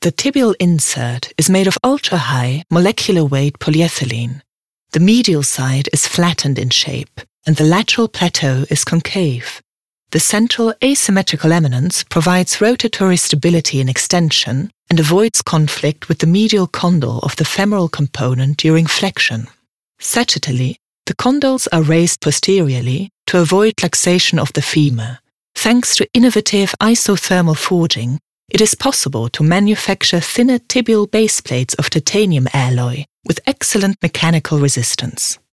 the tibial insert is made of ultra-high molecular weight polyethylene. The medial side is flattened in shape, and the lateral plateau is concave. The central asymmetrical eminence provides rotatory stability in extension and avoids conflict with the medial condyle of the femoral component during flexion. Sagittally, the condyles are raised posteriorly to avoid luxation of the femur. Thanks to innovative isothermal forging, it is possible to manufacture thinner tibial base plates of titanium alloy with excellent mechanical resistance.